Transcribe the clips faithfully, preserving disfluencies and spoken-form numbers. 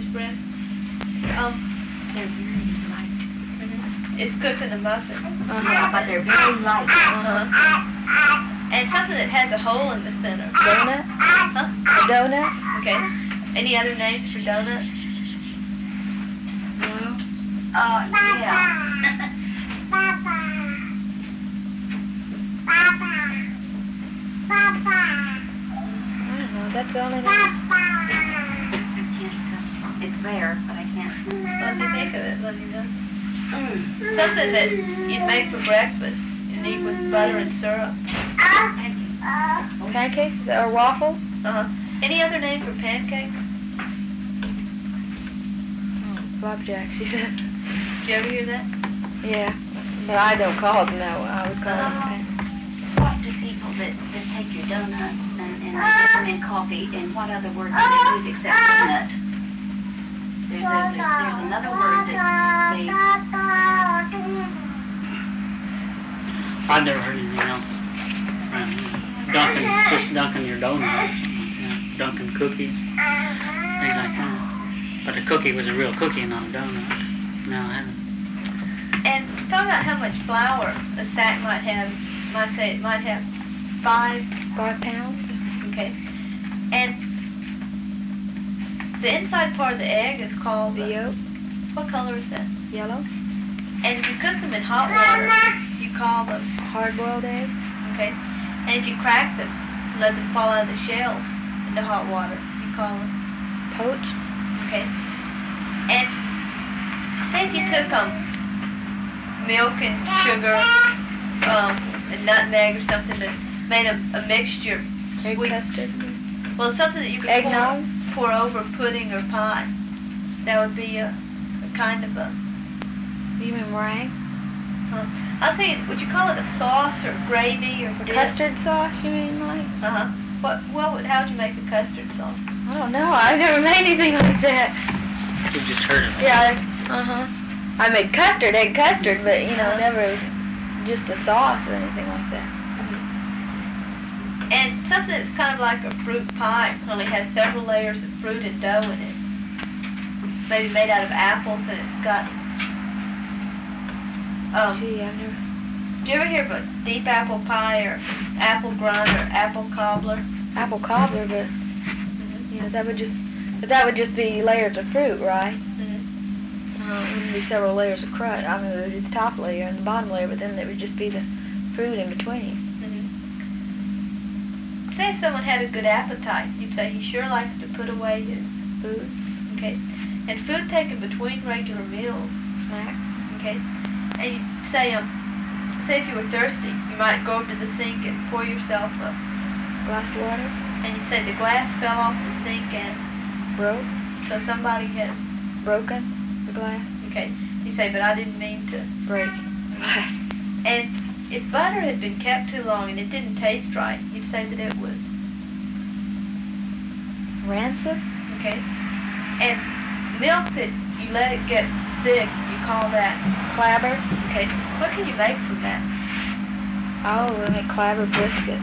bread? Um, they're very light. mm-hmm. It's cooking a muffin. Uh-huh. Yeah, but they're very light. Uh-huh. And something that has a hole in the center. Donut? Huh? A donut? Okay. Any other names for donuts? No. Uh, yeah. I don't know. That's the only name. I can't, uh, it's there, but I can't. What do you think of it? Let me know. Mm. Something that you make for breakfast and eat with butter and syrup. Pancakes or waffles? Uh-huh. Any other name for pancakes? Oh, flapjacks, she said. Did you ever hear that? Yeah. But I don't call them that way. I would call them Uh, pancakes. What do people that, that take your donuts and, and they put them in coffee, and what other word do they use except donut? There's, a, there's, there's another word that they... I've never heard anything else. Um, dunking, just dunking your donuts, you know, dunking cookies, things like that. But a cookie was a real cookie, not a donut. No, I haven't. And talk about how much flour a sack might have. Might say it might have five. Five pounds? Okay. And the inside part of the egg is called The yolk? What color is that? Yellow? And if you cook them in hot water, you call them. Hard-boiled egg? Okay. And if you crack them, let them fall out of the shells into hot water, you call them. Poached? Okay. And say if you took um milk and sugar, um, and nutmeg or something that made a, a mixture. Egg sweet. custard? Well, something that you could Eggnog? pour, pour over pudding or pie. That would be a, a kind of a. You mean meringue? Uh, I was saying, would you call it a sauce or gravy or A dip? custard sauce, you mean, like? Uh huh. What? What? Would, how would you make a custard sauce? I don't know. I've never made anything like that. You just heard of it. Yeah, uh-huh. I made custard, egg custard, but, you know, never just a sauce or anything like that. And something that's kind of like a fruit pie, only has several layers of fruit and dough in it. Maybe made out of apples, and it's got. Um, Gee, I've never... do you ever hear of a deep apple pie or apple grunt or apple cobbler? Apple cobbler, but, you know, that would just... But that would just be layers of fruit, right? Mm-hmm. Uh, it wouldn't be several layers of crust. I mean, it would be the top layer and the bottom layer, but then there would just be the fruit in between. Mm-hmm. Say if someone had a good appetite, you'd say he sure likes to put away his Food, okay, and food taken between regular meals. snacks. Okay, and you say um, say if you were thirsty, you might go over to the sink and pour yourself a, Glass of water. and you say the glass fell off the sink and Broke. so somebody has Broken the glass. okay. You say, but I didn't mean to. Break the glass. And if butter had been kept too long and it didn't taste right, you'd say that it was Rancid. okay. And milk that you let it get thick, you call that Clabber. okay. What can you make from that? Oh, we make clabber biscuits.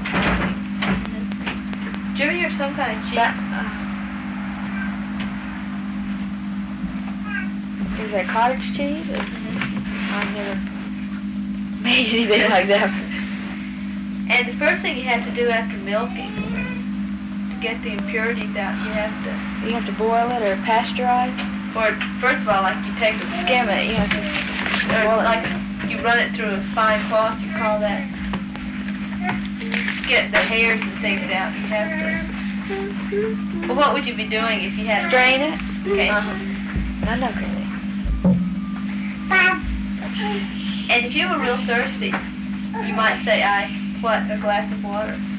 Do you ever hear of some kind of cheese? That, uh, is that cottage cheese? Or? I've never made anything like that. And the first thing you have to do after milking, to get the impurities out, you have to, You have to boil it or pasteurize. or first of all, like you take a Skim it. You have to or boil it. like you run it through a fine cloth, you call that, get the hairs and things out, you have to. Well, what would you be doing if you had Strain it. Okay. Uh-huh. I know, Christy. And if you were real thirsty, you might say, I, what, a glass of water.